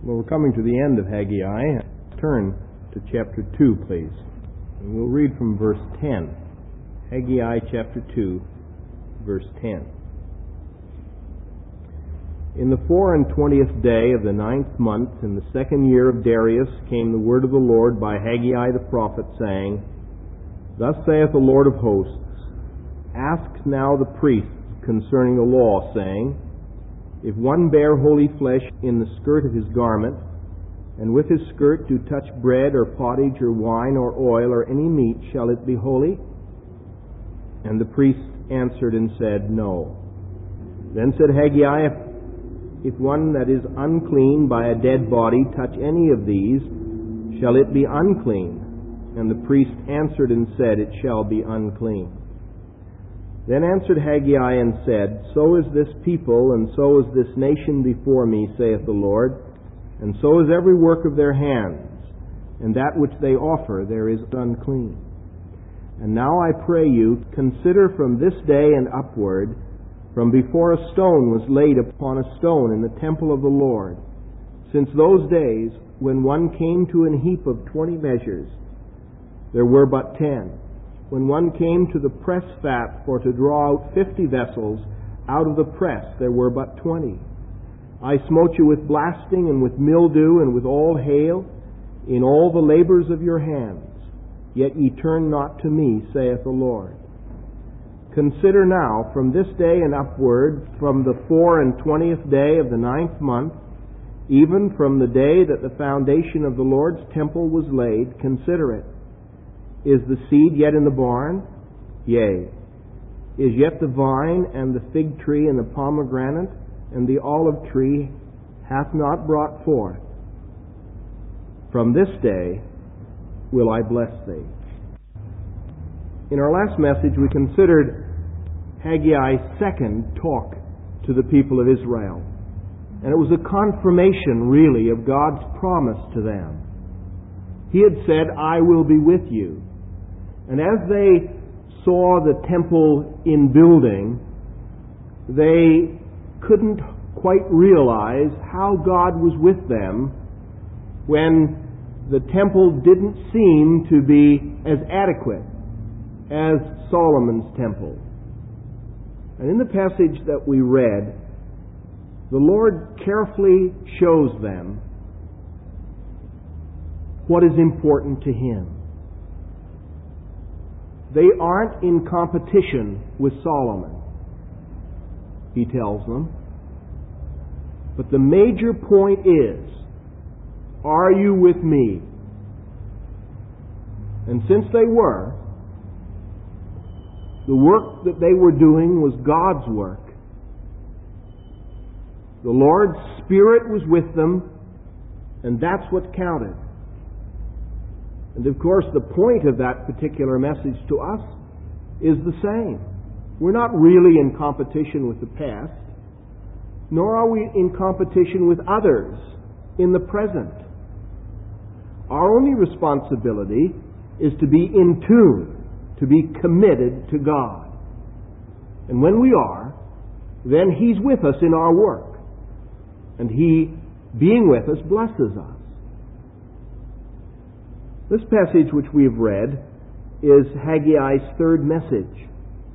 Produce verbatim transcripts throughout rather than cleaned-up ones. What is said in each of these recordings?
Well, we're coming to the end of Haggai. Turn to chapter two, please. And we'll read from verse ten. Haggai chapter two, verse ten. In the four and twentieth day of the ninth month, in the second year of Darius, came the word of the Lord by Haggai the prophet, saying, Thus saith the Lord of hosts, Ask now the priests concerning the law, saying, If one bear holy flesh in the skirt of his garment, and with his skirt do touch bread or pottage or wine or oil or any meat, shall it be holy? And the priests answered and said, No. Then said Haggai, If one that is unclean by a dead body touch any of these, shall it be unclean? And the priest answered and said, It shall be unclean. Then answered Haggai and said, So is this people, and so is this nation before me, saith the Lord, and so is every work of their hands, and that which they offer there is unclean. And now I pray you, consider from this day and upward, from before a stone was laid upon a stone in the temple of the Lord, since those days when one came to an heap of twenty measures, there were but ten. When one came to the press fat for to draw out fifty vessels out of the press, there were but twenty. I smote you with blasting and with mildew and with all hail in all the labors of your hands. Yet ye turn not to me, saith the Lord. Consider now from this day and upward, from the four and twentieth day of the ninth month, even from the day that the foundation of the Lord's temple was laid, consider it. Is the seed yet in the barn? Yea. Is yet the vine and the fig tree and the pomegranate and the olive tree hath not brought forth? From this day will I bless thee. In our last message we considered Haggai's second talk to the people of Israel. And it was a confirmation, really, of God's promise to them. He had said, I will be with you. And as they saw the temple in building, they couldn't quite realize how God was with them when the temple didn't seem to be as adequate as Solomon's temple. And in the passage that we read, the Lord carefully shows them what is important to Him. They aren't in competition with Solomon, He tells them. But the major point is, are you with me? And since they were, the work that they were doing was God's work. The Lord's Spirit was with them, and that's what counted. And of course, the point of that particular message to us is the same. We're not really in competition with the past, nor are we in competition with others in the present. Our only responsibility is to be in tune, to be committed to God. And when we are, then He's with us in our work. And He, being with us, blesses us. This passage which we have read is Haggai's third message.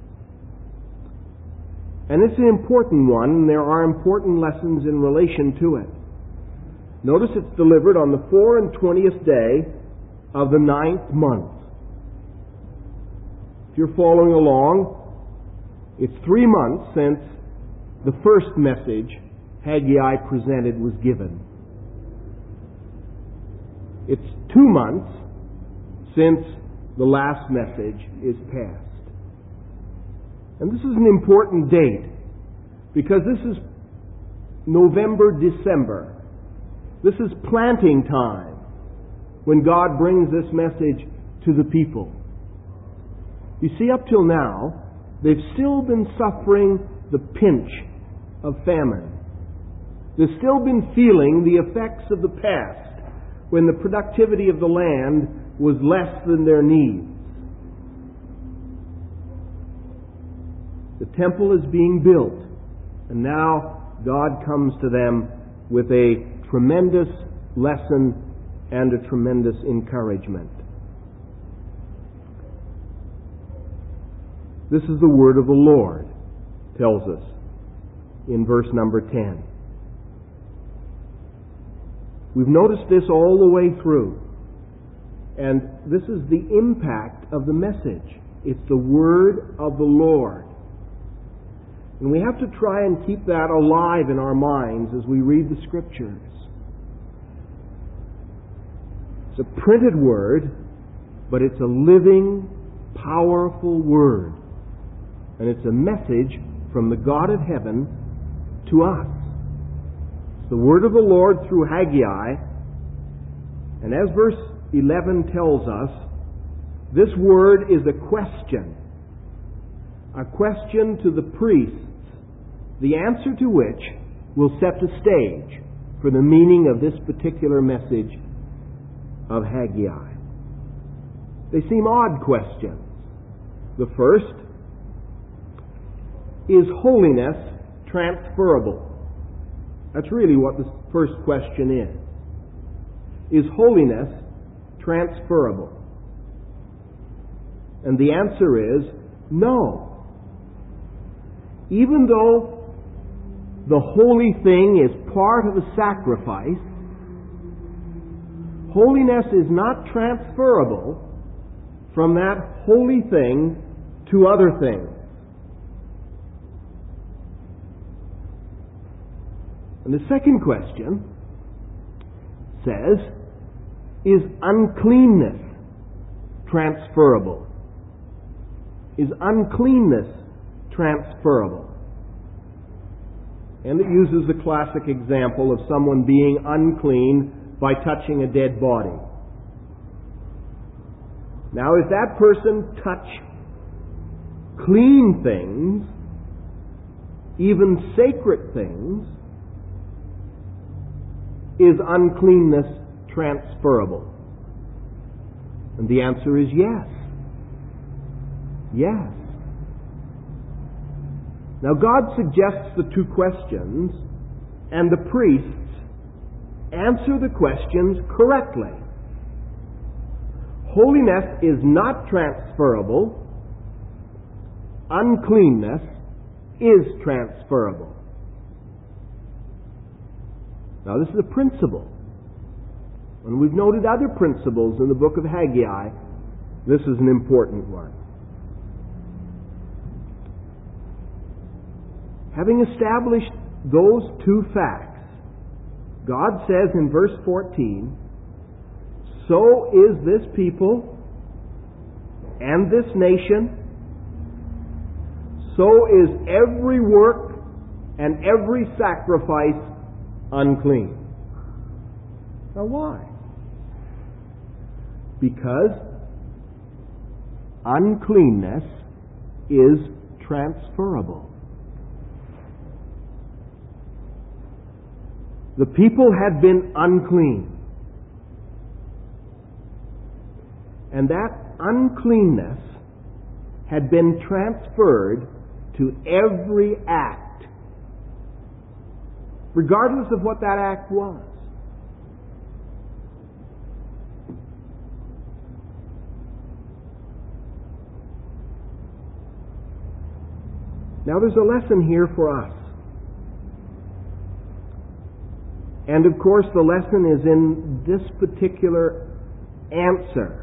And it's an important one, and there are important lessons in relation to it. Notice it's delivered on the four and twentieth day of the ninth month. If you're following along, it's three months since the first message Haggai presented was given. It's two months since the last message is passed. And this is an important date because this is November, December. This is planting time when God brings this message to the people. You see, up till now, they've still been suffering the pinch of famine. They've still been feeling the effects of the past when the productivity of the land was less than their needs. The temple is being built, and now God comes to them with a tremendous lesson and a tremendous encouragement. This is the word of the Lord, tells us in verse number ten. We've noticed this all the way through. And this is the impact of the message. It's the word of the Lord. And we have to try and keep that alive in our minds as we read the Scriptures. It's a printed word, but it's a living, powerful word. And it's a message from the God of heaven to us. It's the word of the Lord through Haggai. And as verse eleven tells us, this word is a question. A question to the priests, the answer to which will set the stage for the meaning of this particular message of Haggai. They seem odd questions. The first, is holiness transferable? That's really what the first question is. Is holiness transferable? And the answer is no. Even though the holy thing is part of the sacrifice, holiness is not transferable from that holy thing to other things. And the second question says, is uncleanness transferable? Is uncleanness transferable? And it uses the classic example of someone being unclean by touching a dead body. Now, if that person touch clean things, even sacred things, is uncleanness transferable? And the answer is yes. Yes. Now God suggests the two questions, and the priests answer the questions correctly. Holiness is not transferable. Uncleanness is transferable. Now this is a principle. And we've noted other principles in the book of Haggai. This is an important one. Having established those two facts, God says in verse fourteen, so is this people and this nation, so is every work and every sacrifice unclean. Now why? Because uncleanness is transferable. The people had been unclean. And that uncleanness had been transferred to every act, regardless of what that act was. Now there's a lesson here for us. And of course the lesson is in this particular answer.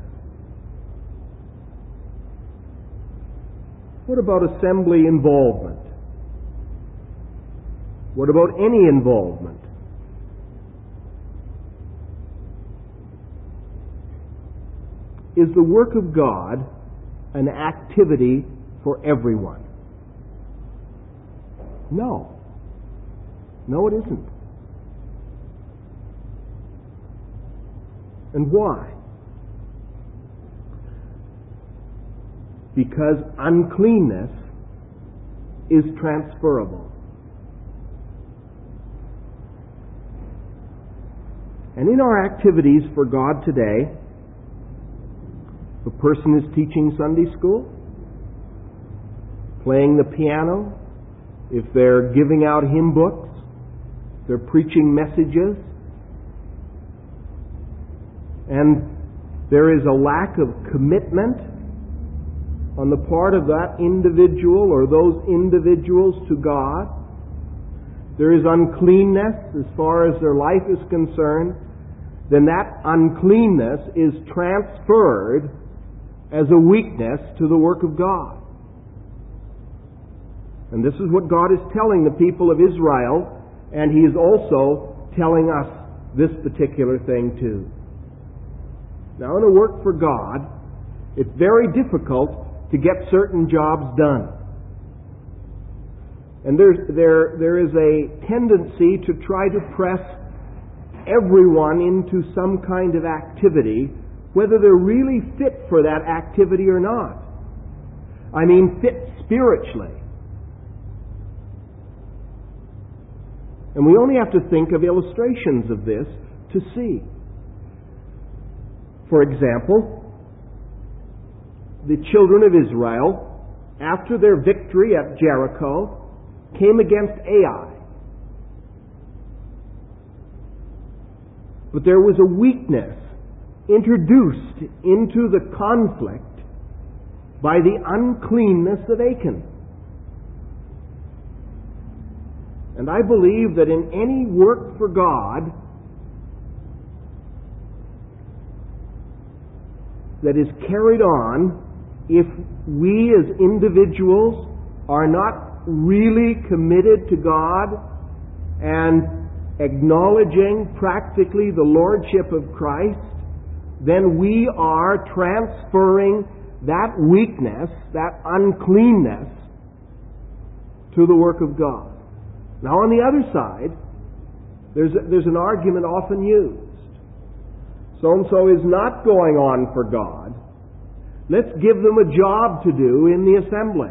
What about assembly involvement? What about any involvement? Is the work of God an activity for everyone? No. No, it isn't. And why? Because uncleanness is transferable. And in our activities for God today, if a person is teaching Sunday school, playing the piano, if they're giving out hymn books, if they're preaching messages, and there is a lack of commitment on the part of that individual or those individuals to God, there is uncleanness as far as their life is concerned, then that uncleanness is transferred as a weakness to the work of God. And this is what God is telling the people of Israel, and He is also telling us this particular thing too. Now, in a work for God, it's very difficult to get certain jobs done. And there's, there, there is a tendency to try to press everyone into some kind of activity, whether they're really fit for that activity or not. I mean, fit spiritually. And we only have to think of illustrations of this to see. For example, the children of Israel, after their victory at Jericho, came against Ai. But there was a weakness introduced into the conflict by the uncleanness of Achan. And I believe that in any work for God that is carried on, if we as individuals are not really committed to God and acknowledging practically the Lordship of Christ, then we are transferring that weakness, that uncleanness, to the work of God. Now, on the other side, there's, a, there's an argument often used. So-and-so is not going on for God. Let's give them a job to do in the assembly.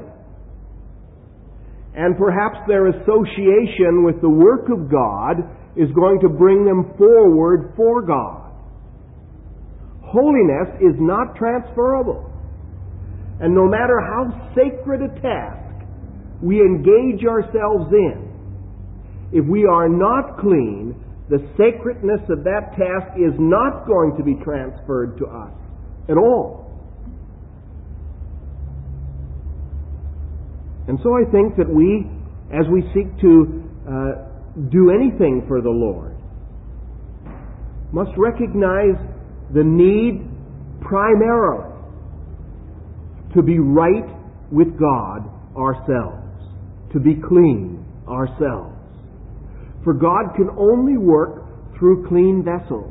And perhaps their association with the work of God is going to bring them forward for God. Holiness is not transferable. And no matter how sacred a task we engage ourselves in, if we are not clean, the sacredness of that task is not going to be transferred to us at all. And so I think that we, as we seek to uh, do anything for the Lord, must recognize the need primarily to be right with God ourselves, to be clean ourselves. For God can only work through clean vessels.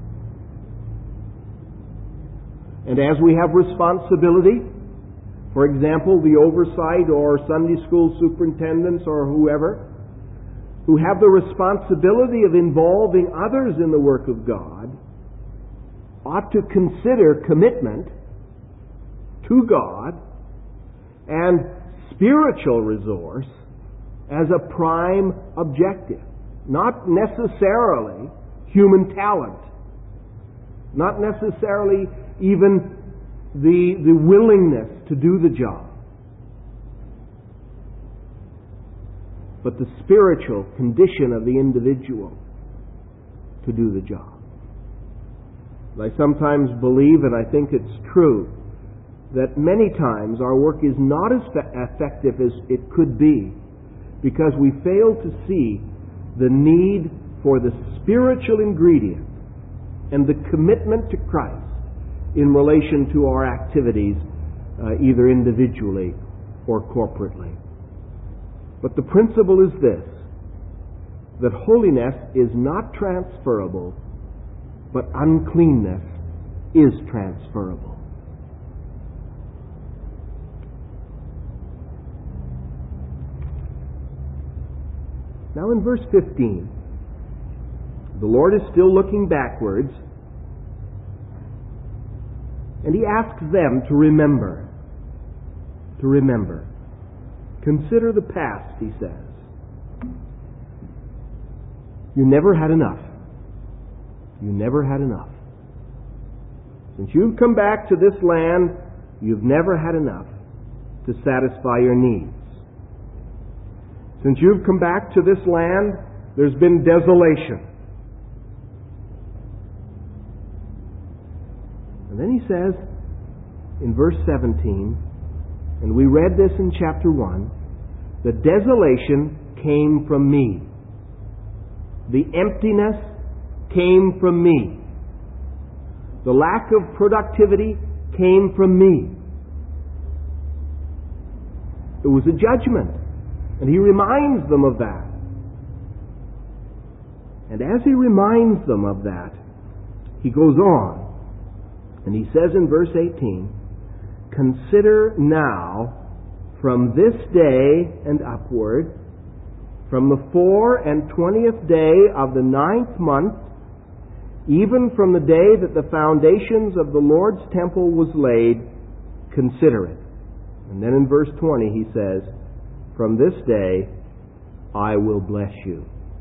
And as we have responsibility, for example, the oversight or Sunday school superintendents or whoever, who have the responsibility of involving others in the work of God, ought to consider commitment to God and spiritual resource as a prime objective. Not necessarily human talent. Not necessarily even the, the willingness to do the job. But the spiritual condition of the individual to do the job. I sometimes believe, and I think it's true, that many times our work is not as effective as it could be because we fail to see the need for the spiritual ingredient and the commitment to Christ in relation to our activities, uh, either individually or corporately. But the principle is this, that holiness is not transferable, but uncleanness is transferable. Now in verse fifteen, the Lord is still looking backwards, and He asks them to remember. To remember. Consider the past, He says. You never had enough. You never had enough. Since you've come back to this land, you've never had enough to satisfy your needs. Since you've come back to this land, there's been desolation. And then he says in verse seventeen, and we read this in chapter one, the desolation came from me. The emptiness came from me. The lack of productivity came from me. It was a judgment. And he reminds them of that. And as he reminds them of that, he goes on. And he says in verse eighteen, consider now from this day and upward, from the four and twentieth day of the ninth month, even from the day that the foundations of the Lord's temple was laid, consider it. And then in verse twenty he says, from this day I will bless you.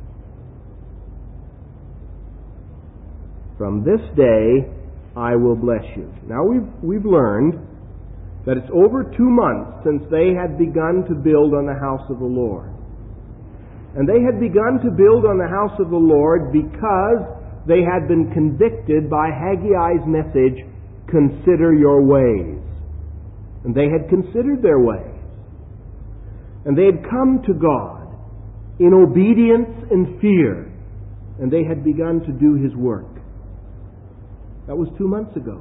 From this day I will bless you. Now we've, we've learned that it's over two months since they had begun to build on the house of the Lord. And they had begun to build on the house of the Lord because they had been convicted by Haggai's message, consider your ways. And they had considered their ways. And they had come to God in obedience and fear. And they had begun to do His work. That was two months ago.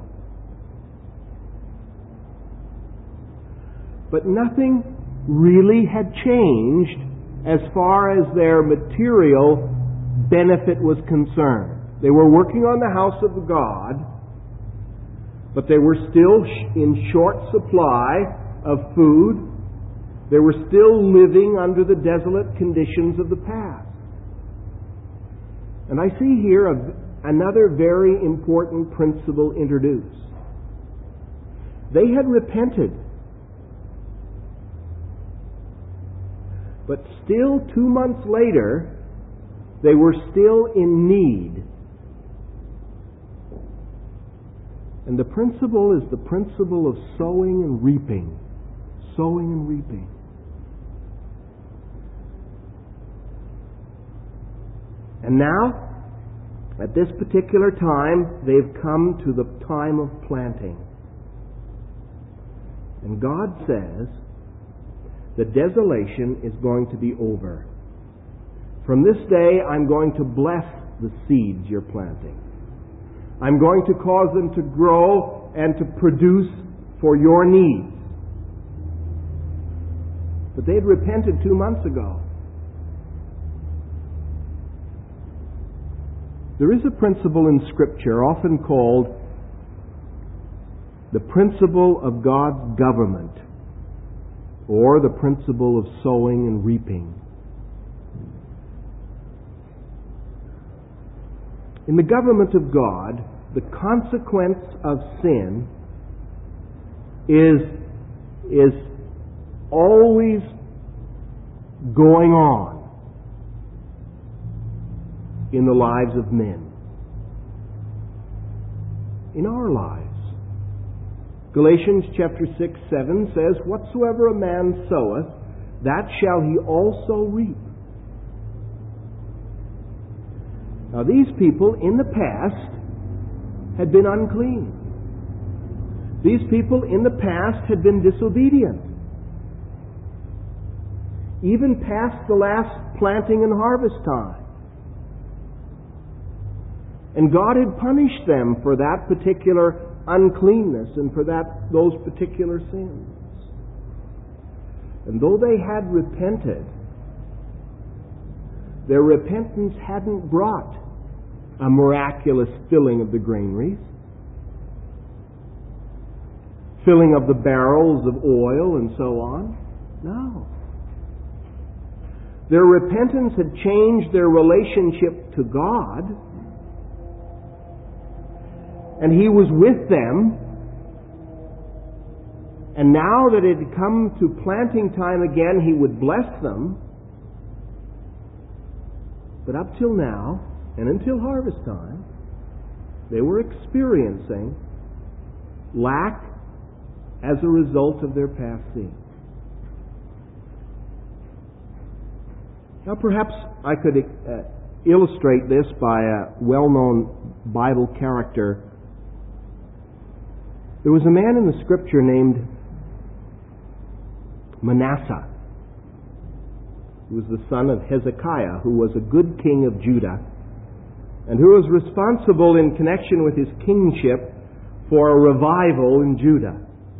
But nothing really had changed as far as their material benefit was concerned. They were working on the house of God, but they were still in short supply of food. They were still living under the desolate conditions of the past. And I see here a, another very important principle introduced. They had repented, but still two months later, they were still in need. And the principle is the principle of sowing and reaping. Sowing and reaping. And now, at this particular time, they've come to the time of planting. And God says, the desolation is going to be over. From this day, I'm going to bless the seeds you're planting. I'm going to cause them to grow and to produce for your needs. But they had repented two months ago. There is a principle in Scripture often called the principle of God's government, or the principle of sowing and reaping. In the government of God, the consequence of sin is, is always going on in the lives of men. In our lives. Galatians chapter six, seven says, whatsoever a man soweth, that shall he also reap. Now these people in the past had been unclean. These people in the past had been disobedient. Even past the last planting and harvest time. And God had punished them for that particular uncleanness and for that those particular sins. And though they had repented, their repentance hadn't brought a miraculous filling of the granaries, filling of the barrels of oil and so on. No. Their repentance had changed their relationship to God, and He was with them. And now that it had come to planting time again, He would bless them. But up till now, and until harvest time, they were experiencing lack as a result of their past sin. Now perhaps I could uh, illustrate this by a well-known Bible character There was a man in the Scripture named Manasseh, who was the son of Hezekiah, who was a good king of Judah, and who was responsible in connection with his kingship for a revival in Judah.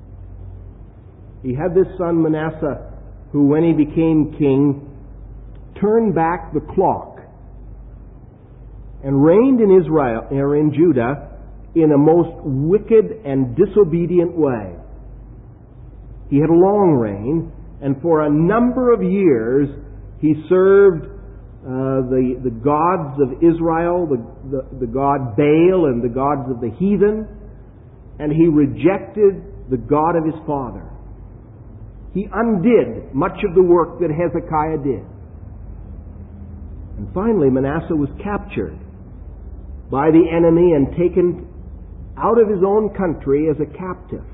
He had this son Manasseh, who when he became king, turned back the clock and reigned in Israel, or in Judah, in a most wicked and disobedient way. He had a long reign, and for a number of years he served uh, the, the gods of Israel, the, the, the god Baal and the gods of the heathen, and he rejected the God of his father. He undid much of the work that Hezekiah did. And finally Manasseh was captured by the enemy and taken out of his own country as a captive.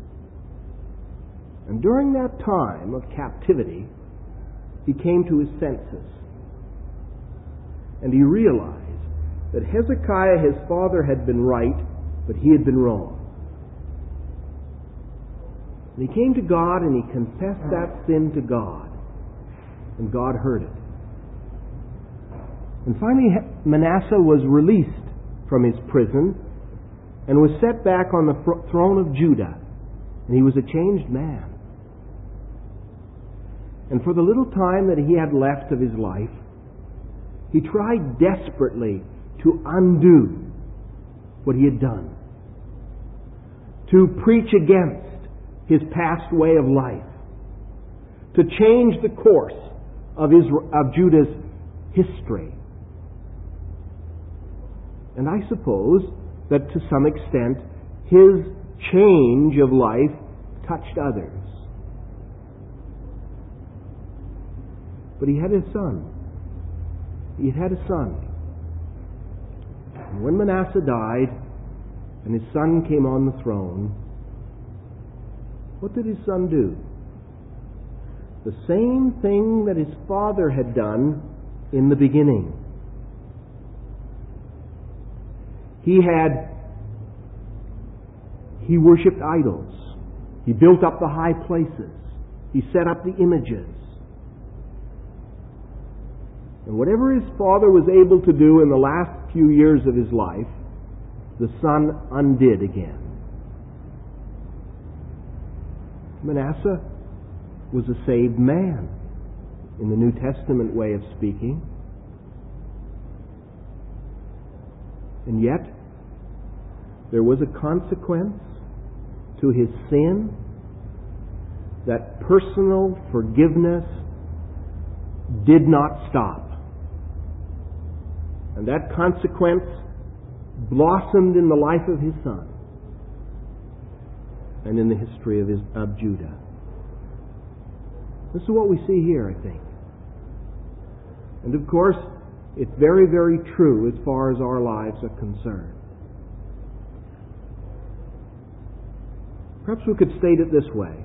And during that time of captivity, he came to his senses. And he realized that Hezekiah, his father, had been right, but he had been wrong. And he came to God and he confessed that sin to God. And God heard it. And finally Manasseh was released from his prison and was set back on the throne of Judah. And he was a changed man. And for the little time that he had left of his life, he tried desperately to undo what he had done, to preach against his past way of life, to change the course of, Israel, of Judah's history. And I suppose that to some extent his change of life touched others. But he had a son. He had a son. And when Manasseh died and his son came on the throne, what did his son do? The same thing that his father had done in the beginning. He had, he worshipped idols. He built up the high places. He set up the images. And whatever his father was able to do in the last few years of his life, the son undid again. Manasseh was a saved man, in the New Testament way of speaking. And yet, there was a consequence to his sin. That personal forgiveness did not stop. And that consequence blossomed in the life of his son and in the history of, his, of Judah. This is what we see here, I think. And of course, it's very, very true as far as our lives are concerned. Perhaps we could state it this way.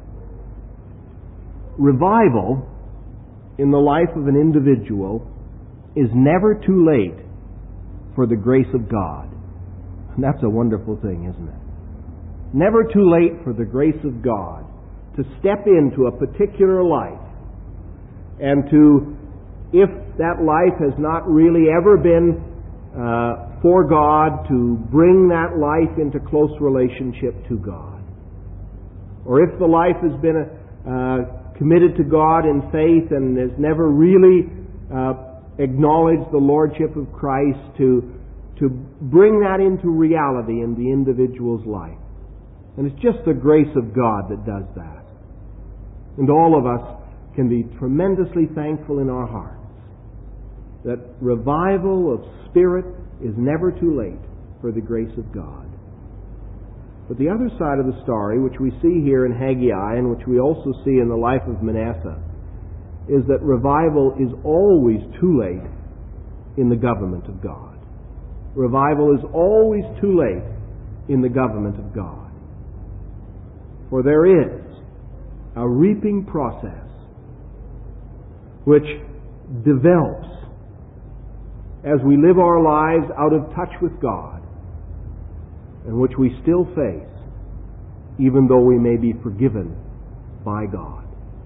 Revival in the life of an individual is never too late for the grace of God. And that's a wonderful thing, isn't it? Never too late for the grace of God to step into a particular life and to, if that life has not really ever been uh, for God, to bring that life into close relationship to God. Or if the life has been uh, committed to God in faith and has never really uh, acknowledged the Lordship of Christ, to, to bring that into reality in the individual's life. And it's just the grace of God that does that. And all of us can be tremendously thankful in our hearts that revival of spirit is never too late for the grace of God. But the other side of the story, which we see here in Haggai and which we also see in the life of Manasseh, is that revival is always too late in the government of God. Revival is always too late in the government of God. For there is a reaping process which develops as we live our lives out of touch with God, and which we still face even though we may be forgiven by God.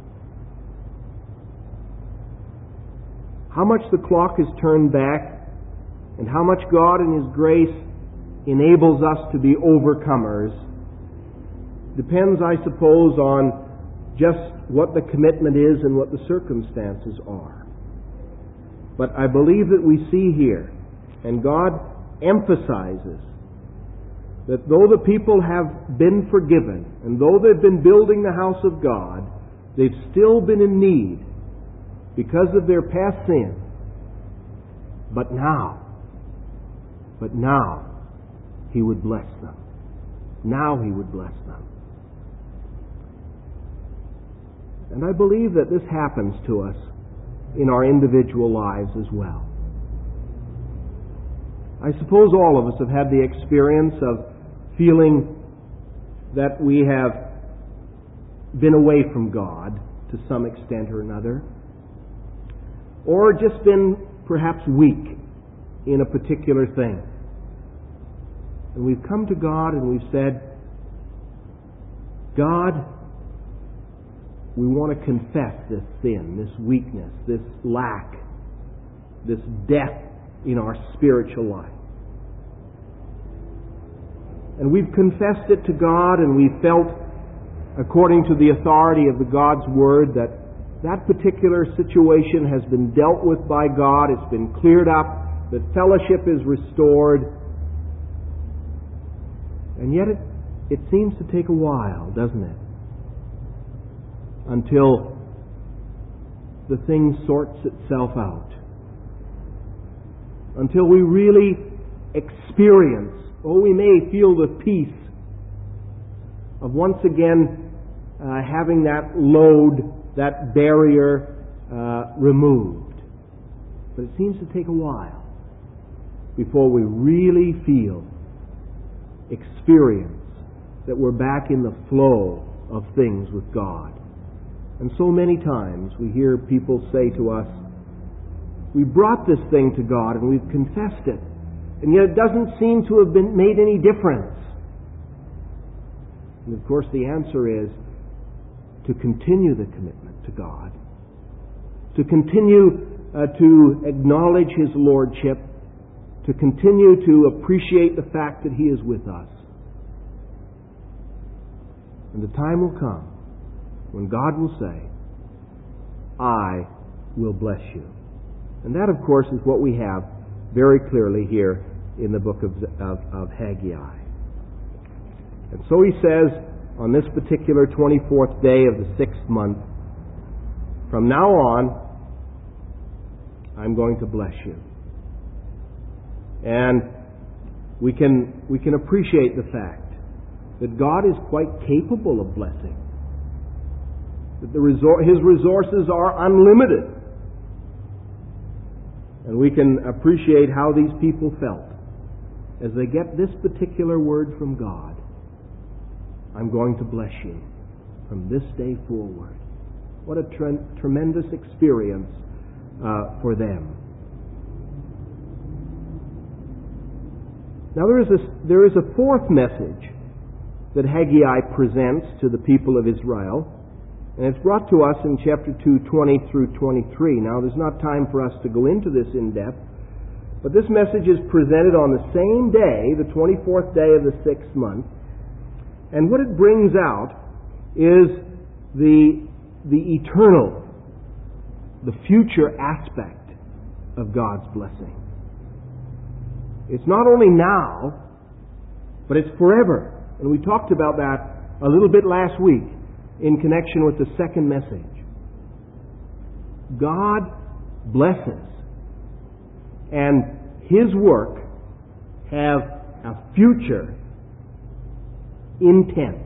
How much the clock is turned back and how much God in His grace enables us to be overcomers depends, I suppose, on just what the commitment is and what the circumstances are. But I believe that we see here, and God emphasizes, that though the people have been forgiven, and though they've been building the house of God, they've still been in need because of their past sin. But now, but now, He would bless them. Now He would bless them. And I believe that this happens to us in our individual lives as well. I suppose all of us have had the experience of feeling that we have been away from God to some extent or another, or just been perhaps weak in a particular thing. And we've come to God and we've said, God, we want to confess this sin, this weakness, this lack, this death in our spiritual life. And we've confessed it to God, and we've felt, according to the authority of the God's Word, that that particular situation has been dealt with by God, it's been cleared up, that fellowship is restored. And yet it, it seems to take a while, doesn't it? Until the thing sorts itself out. Until we really experience, or we may feel the peace of once again uh, having that load, that barrier uh, removed. But it seems to take a while before we really feel, experience that we're back in the flow of things with God. And so many times we hear people say to us, we brought this thing to God and we've confessed it, and yet it doesn't seem to have been made any difference. And of course the answer is to continue the commitment to God, to continue uh, to acknowledge His Lordship, to continue to appreciate the fact that He is with us. And the time will come when God will say, I will bless you. And that, of course, is what we have very clearly here in the book of, of, of Haggai. And so he says, on this particular twenty-fourth day of the sixth month, from now on, I'm going to bless you. And we can, we can appreciate the fact that God is quite capable of blessing. That the resor- His resources are unlimited. And we can appreciate how these people felt as they get this particular word from God. I'm going to bless you from this day forward. What a tre- tremendous experience uh, for them. Now there is, a, there is a fourth message that Haggai presents to the people of Israel. And it's brought to us in chapter two, twenty through twenty-three. Now, there's not time for us to go into this in depth, but this message is presented on the same day, the twenty-fourth day of the sixth month. And what it brings out is the, the eternal, the future aspect of God's blessing. It's not only now, but it's forever. And we talked about that a little bit last week in connection with the second message. God blesses, and His work have a future intent.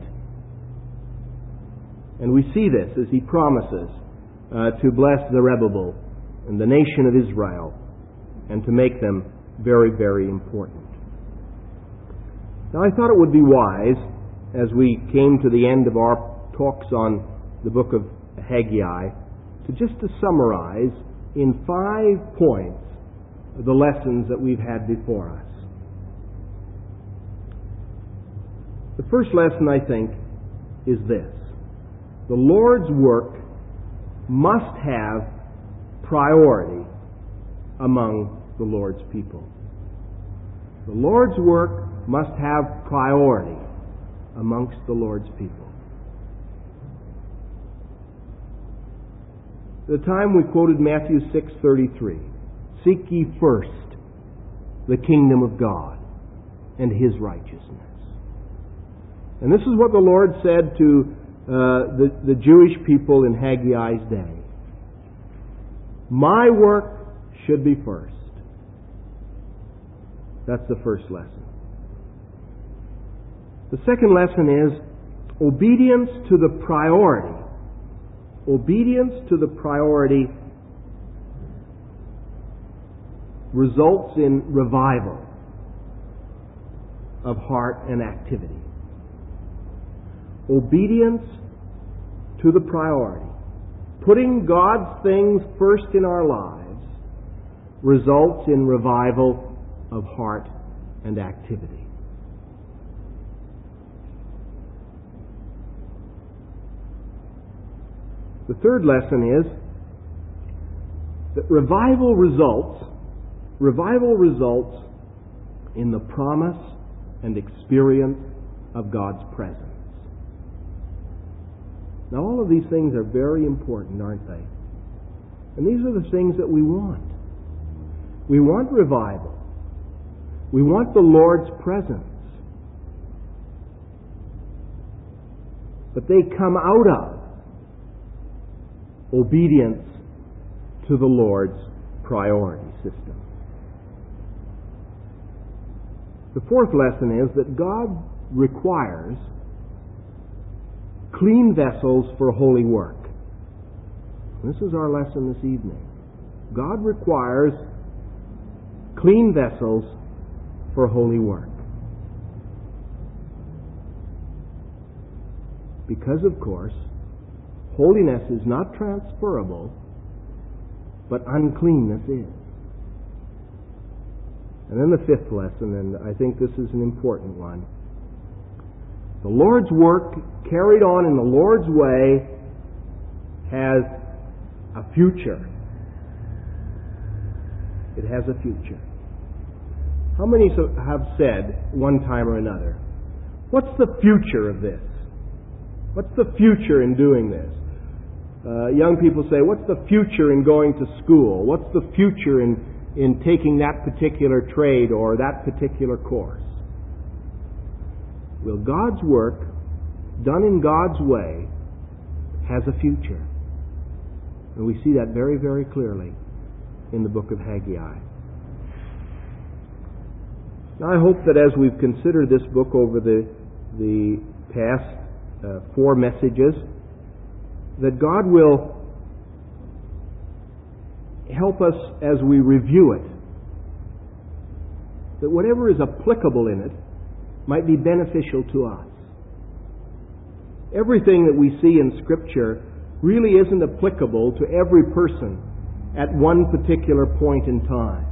And we see this as He promises uh, to bless Zerubbabel and the nation of Israel and to make them very, very important. Now I thought it would be wise, as we came to the end of our talks on the book of Haggai, to just to summarize in five points the lessons that we've had before us. The first lesson, I think, is this: the Lord's work must have priority among the Lord's people. The Lord's work must have priority amongst the Lord's people. At the time we quoted Matthew six thirty-three, "Seek ye first the kingdom of God and His righteousness." And this is what the Lord said to uh, the, the Jewish people in Haggai's day. My work should be first. That's the first lesson. The second lesson is obedience to the priority. Obedience to the priority results in revival of heart and activity. Obedience to the priority, putting God's things first in our lives, results in revival of heart and activity. The third lesson is that revival results, revival results in the promise and experience of God's presence. Now, all of these things are very important, aren't they? And these are the things that we want. We want revival. We want the Lord's presence. But they come out of obedience to the Lord's priority system. The fourth lesson is that God requires clean vessels for holy work. This is our lesson this evening. God requires clean vessels for holy work. Because, of course, holiness is not transferable, but uncleanness is. And then the fifth lesson, and I think this is an important one. The Lord's work carried on in the Lord's way has a future. It has a future. How many have said one time or another, what's the future of this? What's the future in doing this? Uh, young people say, what's the future in going to school? What's the future in, in taking that particular trade or that particular course? Well, God's work, done in God's way, has a future. And we see that very, very clearly in the book of Haggai. Now, I hope that as we've considered this book over the, the past uh, four messages, that God will help us as we review it, that whatever is applicable in it might be beneficial to us. Everything that we see in Scripture really isn't applicable to every person at one particular point in time.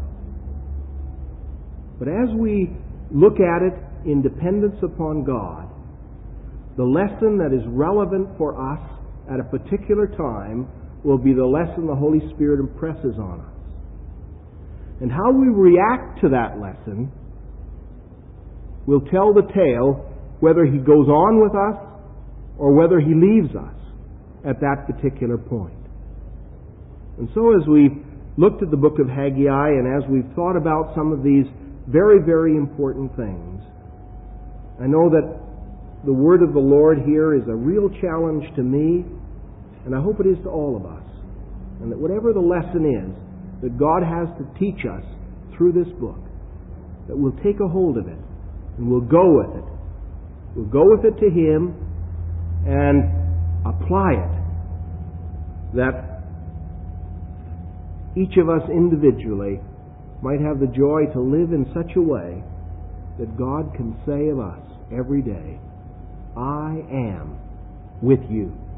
But as we look at it in dependence upon God, the lesson that is relevant for us at a particular time will be the lesson the Holy Spirit impresses on us. And how we react to that lesson will tell the tale whether He goes on with us or whether He leaves us at that particular point. And so as we've looked at the book of Haggai and as we've thought about some of these very, very important things, I know that the word of the Lord here is a real challenge to me, and I hope it is to all of us. And that whatever the lesson is that God has to teach us through this book, that we'll take a hold of it and we'll go with it. We'll go with it to Him and apply it. That each of us individually might have the joy to live in such a way that God can say of us every day, I am with you.